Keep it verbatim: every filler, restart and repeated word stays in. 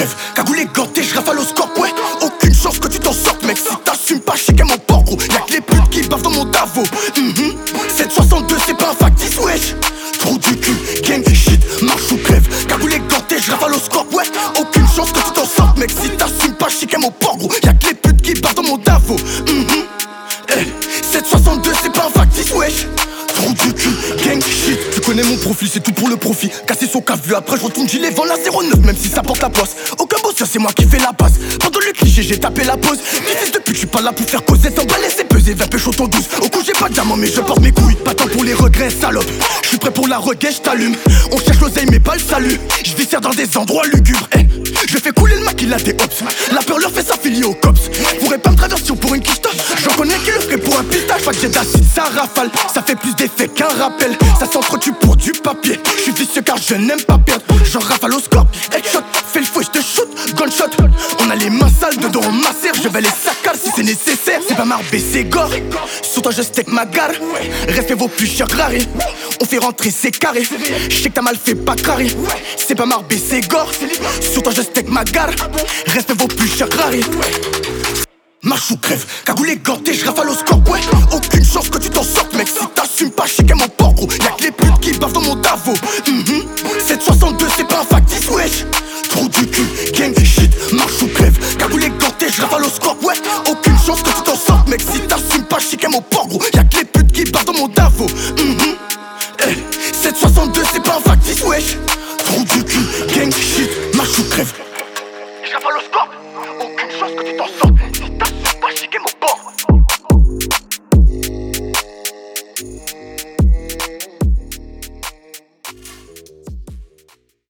crève, cagoulé ganté, je rafale au score, ouais. Aucune chance que tu t'en sortes, mec. Si t'assumes pas, chic mon porc, gros. Y'a que les putes qui bavent dans mon Davo. mm-hmm. sept soixante-deux, c'est pas un factice, wesh. Trou du cul, gang shit, marche ou crève, cagoulé ganté, je rafale au score, ouais. Aucune chance que tu t'en sortes, mec. Si t'assumes pas, chic mon porc, gros. Y'a que les putes qui bavent dans mon Davo. mm-hmm. hey, sept soixante-deux, c'est pas un factice, wesh. Trou du cul, gang shit. Tu connais mon profil, c'est tout pour le profit. Casser son cave, vu après je retourne gilet, vend la zéro neuf, même si ça porte la poisse. Aucun bosseur, c'est moi qui fais la passe. Pendant le cliché, j'ai tapé la pause. Fils de pute, je suis pas là pour faire causer. T'emballer, c'est peser, vingt pécho ton douze. Au coup, j'ai pas de diamant, mais je porte mes couilles. Pas temps pour les regrets, salope. Je suis prêt pour la reguette, je t'allume. On cherche l'oseille, mais pas le salut. Je viscère dans des endroits lugubres. Hey, je fais couler le maquis, là, des hops. La peur leur fait s'affilier aux cops. Pourrais pas me traverser pour une quiche. J'en connais qui le ferait pour un pistache. Pas que j'ai d'acide, ça rafale. Ça fait plus d'effet qu'un rappel. Ça s'entretue pour du papier. Je suis vicieux car je n'aime pas perdre. J'en rafale au score, headshot. Fais le fou et je te shoot, gunshot. On a les mains sales, dedans on macère. Je vais les saccader si c'est nécessaire. C'est pas marbé, c'est gore. Sur toi je steak ma gare. Respect vos plus chers rarés. On fait rentrer c'est carré. Je sais que t'as mal fait, pas carré. C'est pas marbé, c'est gore. Sur toi je steak ma gare. Respect vos plus chers rarés. Marche ou crève, cagoulé ganté, je rafale au score, ouais. Aucune chance que tu t'en sortes, mec. Si t'assumes pas, chic mon porc, gros. Y'a que les putes qui bavent dans mon Davo. mm-hmm. sept soixante-deux, c'est pas un factice, wesh. Trou du cul, gang shit, marche ou crève, cagoulé ganté, je rafale au score, ouais. Aucune chance que tu t'en sortes, mec. Si t'assumes pas, chic mon porc, gros. Y'a que les putes qui bavent dans mon Davo. mm-hmm. hey, sept soixante-deux, c'est pas un factice, wesh. Trou du cul, gang shit, marche ou crève. Je rafale au score, aucune chance que tu t'en sortes.